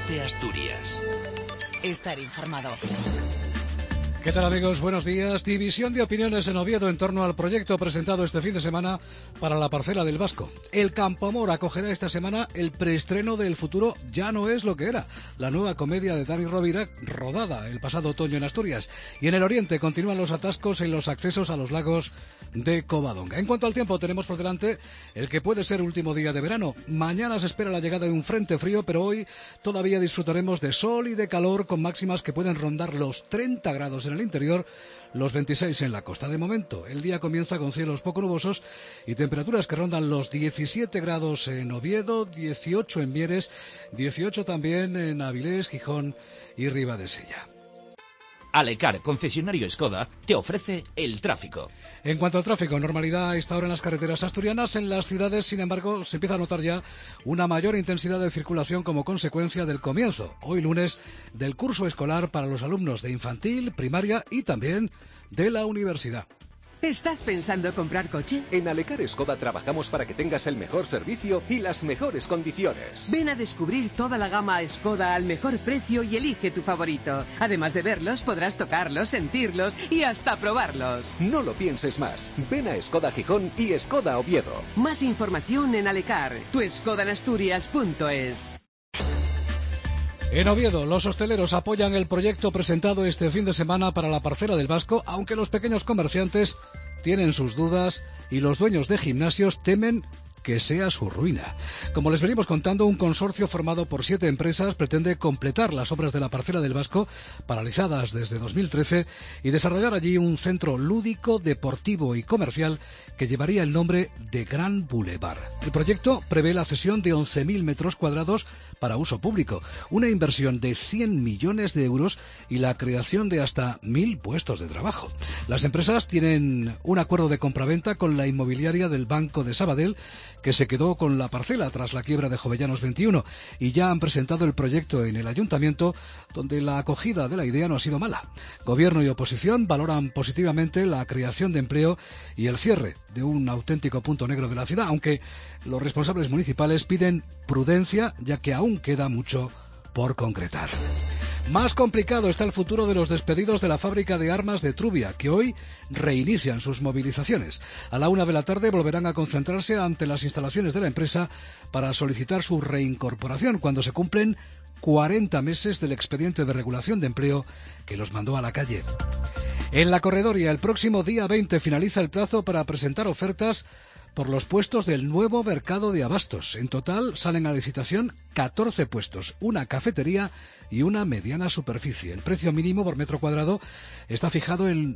COPE Asturias. Estar informado. ¿Qué tal, amigos? Buenos días. División de opiniones en Oviedo en torno al proyecto presentado este fin de semana para la parcela del Vasco. El Campoamor acogerá esta semana el preestreno del futuro Ya no es lo que era, la nueva comedia de Dani Rovira, rodada el pasado otoño en Asturias. Y en el oriente continúan los atascos en los accesos a los lagos de Covadonga. En cuanto al tiempo, tenemos por delante el que puede ser último día de verano. Mañana se espera la llegada de un frente frío, pero hoy todavía disfrutaremos de sol y de calor con máximas que pueden rondar los 30 grados en el interior, los 26 en la costa. De momento, el día comienza con cielos poco nubosos y temperaturas que rondan los 17 grados en Oviedo, 18 en Mieres, 18 también en Avilés, Gijón y Ribadesella. Alecar, concesionario Skoda, te ofrece el tráfico. En cuanto al tráfico, normalidad a esta hora en las carreteras asturianas. En las ciudades, sin embargo, se empieza a notar ya una mayor intensidad de circulación como consecuencia del comienzo, hoy lunes, del curso escolar para los alumnos de infantil, primaria y también de la universidad. ¿Estás pensando comprar coche? En Alecar Skoda trabajamos para que tengas el mejor servicio y las mejores condiciones. Ven a descubrir toda la gama Skoda al mejor precio y elige tu favorito. Además de verlos, podrás tocarlos, sentirlos y hasta probarlos. No lo pienses más. Ven a Skoda Gijón y Skoda Oviedo. Más información en Alecar, tuskodanasturias.es. En Oviedo, los hosteleros apoyan el proyecto presentado este fin de semana para la parcela del Vasco, aunque los pequeños comerciantes tienen sus dudas y los dueños de gimnasios temen que sea su ruina. Como les venimos contando, un consorcio formado por 7 empresas pretende completar las obras de la parcela del Vasco, paralizadas desde 2013, y desarrollar allí un centro lúdico, deportivo y comercial que llevaría el nombre de Gran Boulevard. El proyecto prevé la cesión de 11.000 metros cuadrados para uso público, una inversión de 100 millones de euros y la creación de hasta 1.000 puestos de trabajo. Las empresas tienen un acuerdo de compraventa con la inmobiliaria del Banco de Sabadell, que se quedó con la parcela tras la quiebra de Jovellanos 21, y ya han presentado el proyecto en el ayuntamiento, donde la acogida de la idea no ha sido mala. Gobierno y oposición valoran positivamente la creación de empleo y el cierre de un auténtico punto negro de la ciudad, aunque los responsables municipales piden prudencia, ya que aún queda mucho por concretar. Más complicado está el futuro de los despedidos de la fábrica de armas de Trubia, que hoy reinician sus movilizaciones. A la 1 de la tarde volverán a concentrarse ante las instalaciones de la empresa para solicitar su reincorporación cuando se cumplen 40 meses del expediente de regulación de empleo que los mandó a la calle. En La Corredoria, el próximo día 20 finaliza el plazo para presentar ofertas por los puestos del nuevo mercado de abastos. En total salen a licitación 14 puestos, una cafetería y una mediana superficie. El precio mínimo por metro cuadrado está fijado en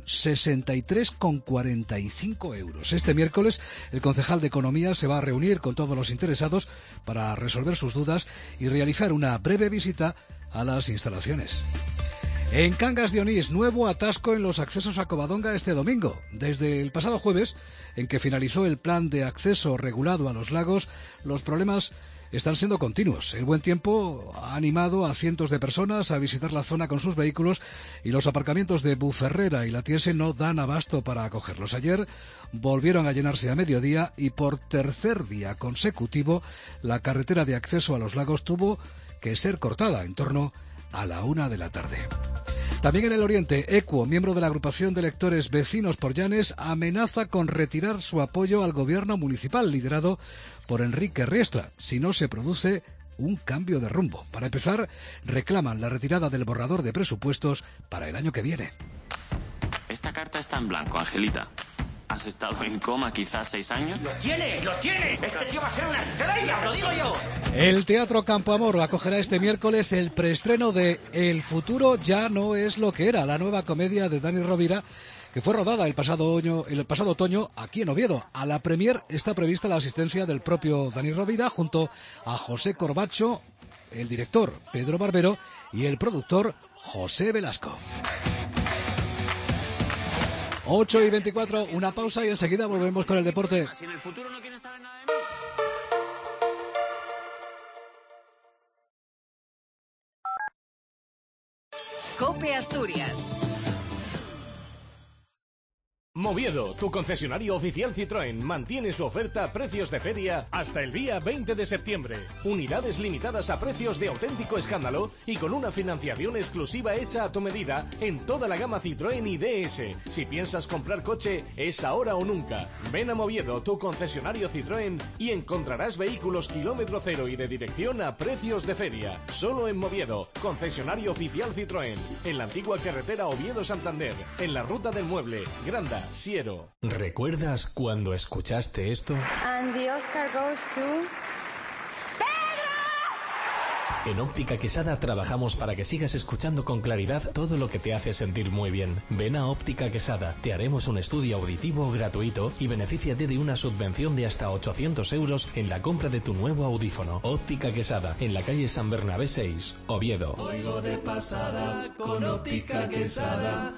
63,45 euros. Este miércoles el concejal de Economía se va a reunir con todos los interesados para resolver sus dudas y realizar una breve visita a las instalaciones. En Cangas de Onís, nuevo atasco en los accesos a Covadonga este domingo. Desde el pasado jueves, en que finalizó el plan de acceso regulado a los lagos, los problemas están siendo continuos. El buen tiempo ha animado a cientos de personas a visitar la zona con sus vehículos y los aparcamientos de Buferrera y La Tiese no dan abasto para acogerlos. Ayer volvieron a llenarse a mediodía y por tercer día consecutivo la carretera de acceso a los lagos tuvo que ser cortada en torno a la 1 de la tarde. También en el oriente, Equo, miembro de la agrupación de electores Vecinos por Llanes, amenaza con retirar su apoyo al gobierno municipal liderado por Enrique Riestra si no se produce un cambio de rumbo. Para empezar, reclaman la retirada del borrador de presupuestos para el año que viene. Esta carta está en blanco, Angelita. ¿Has estado en coma quizás 6 años? ¡Lo tiene! ¡Lo tiene! ¡Este tío va a ser una estrella! ¡Lo digo yo! El Teatro Campoamor acogerá este miércoles el preestreno de El futuro ya no es lo que era, la nueva comedia de Dani Rovira, que fue rodada el pasado otoño aquí en Oviedo. A la premier está prevista la asistencia del propio Dani Rovira junto a José Corbacho, el director Pedro Barbero y el productor José Velasco. 8:24, una pausa y enseguida volvemos con el deporte. Si en el futuro no quieres saber nada de mí. COPE Asturias. Moviedo, tu concesionario oficial Citroën, mantiene su oferta a precios de feria hasta el día 20 de septiembre. Unidades limitadas a precios de auténtico escándalo y con una financiación exclusiva hecha a tu medida en toda la gama Citroën y DS. Si piensas comprar coche, es ahora o nunca. Ven a Moviedo, tu concesionario Citroën, y encontrarás vehículos kilómetro cero y de dirección a precios de feria. Solo en Moviedo, concesionario oficial Citroën, en la antigua carretera Oviedo-Santander, en la ruta del mueble, Granda, Siero. ¿Recuerdas cuando escuchaste esto? And the Oscar goes to... En Óptica Quesada trabajamos para que sigas escuchando con claridad todo lo que te hace sentir muy bien. Ven a Óptica Quesada, te haremos un estudio auditivo gratuito y benefíciate de una subvención de hasta 800 euros en la compra de tu nuevo audífono. Óptica Quesada, en la calle San Bernabé 6, Oviedo. Oigo de pasada con Óptica Quesada.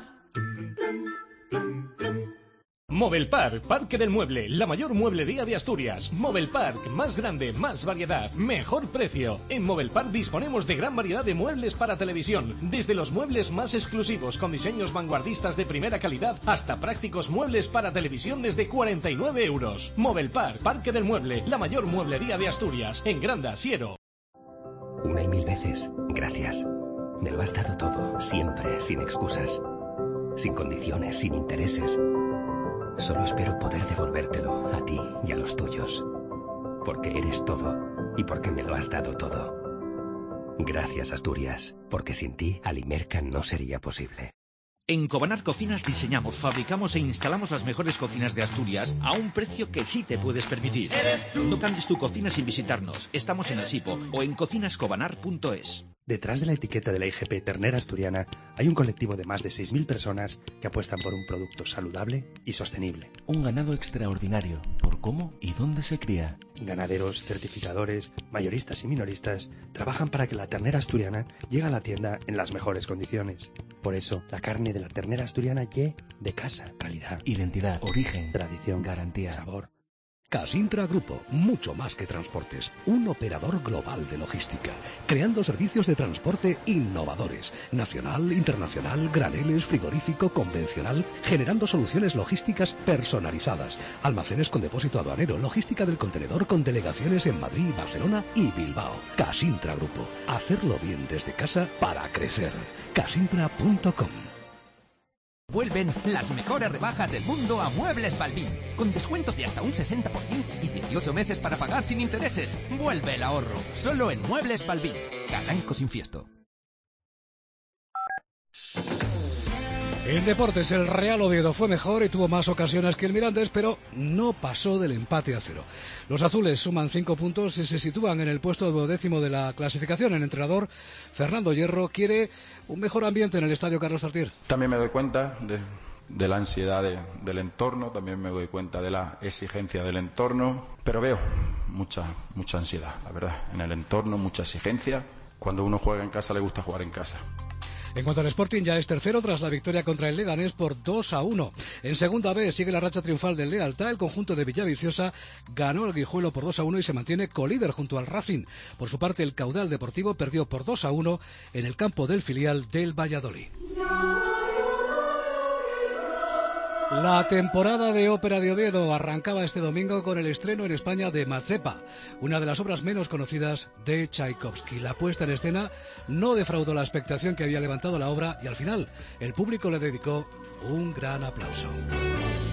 Movelpark, Parque del Mueble, la mayor mueblería de Asturias. Movelpark, más grande, más variedad, mejor precio. En Movelpark disponemos de gran variedad de muebles para televisión, desde los muebles más exclusivos con diseños vanguardistas de primera calidad hasta prácticos muebles para televisión desde 49 euros. Movelpark, Parque del Mueble, la mayor mueblería de Asturias, en Granda, Siero. Una y mil veces, gracias. Me lo has dado todo, siempre, sin excusas, sin condiciones, sin intereses. Solo espero poder devolvértelo a ti y a los tuyos. Porque eres todo y porque me lo has dado todo. Gracias, Asturias, porque sin ti Alimerca no sería posible. En Cobanar Cocinas diseñamos, fabricamos e instalamos las mejores cocinas de Asturias a un precio que sí te puedes permitir. No cambies tu cocina sin visitarnos. Estamos en Asipo o en cocinascobanar.es. Detrás de la etiqueta de la IGP ternera asturiana hay un colectivo de más de 6.000 personas que apuestan por un producto saludable y sostenible. Un ganado extraordinario por cómo y dónde se cría. Ganaderos, certificadores, mayoristas y minoristas trabajan para que la ternera asturiana llegue a la tienda en las mejores condiciones. Por eso, la carne de la ternera asturiana llegue de casa. Calidad, identidad, origen, tradición, garantía, sabor. Casintra Grupo, mucho más que transportes, un operador global de logística, creando servicios de transporte innovadores, nacional, internacional, graneles, frigorífico, convencional, generando soluciones logísticas personalizadas, almacenes con depósito aduanero, logística del contenedor con delegaciones en Madrid, Barcelona y Bilbao. Casintra Grupo, hacerlo bien desde casa para crecer. Casintra.com. Vuelven las mejores rebajas del mundo a Muebles Balbín, con descuentos de hasta un 60% y 18 meses para pagar sin intereses. Vuelve el ahorro, solo en Muebles Balbín. Carranco sin fiesto. En deportes, el Real Oviedo fue mejor y tuvo más ocasiones que el Mirandés, pero no pasó del empate a 0. Los azules suman 5 puntos y se sitúan en el puesto 12º de la clasificación. El entrenador, Fernando Hierro, quiere un mejor ambiente en el estadio Carlos Tartier. También me doy cuenta de la ansiedad del entorno, también me doy cuenta de la exigencia del entorno, pero veo mucha ansiedad, la verdad, en el entorno, mucha exigencia. Cuando uno juega en casa le gusta jugar en casa. En cuanto al Sporting, ya es tercero tras la victoria contra el Leganés por 2-1. En segunda B sigue la racha triunfal del Lealtad. El conjunto de Villaviciosa ganó al Guijuelo por 2-1 y se mantiene colíder junto al Racing. Por su parte, el Caudal Deportivo perdió por 2-1 en el campo del filial del Valladolid. La temporada de ópera de Oviedo arrancaba este domingo con el estreno en España de Mazepa, una de las obras menos conocidas de Tchaikovsky. La puesta en escena no defraudó la expectación que había levantado la obra y al final el público le dedicó un gran aplauso.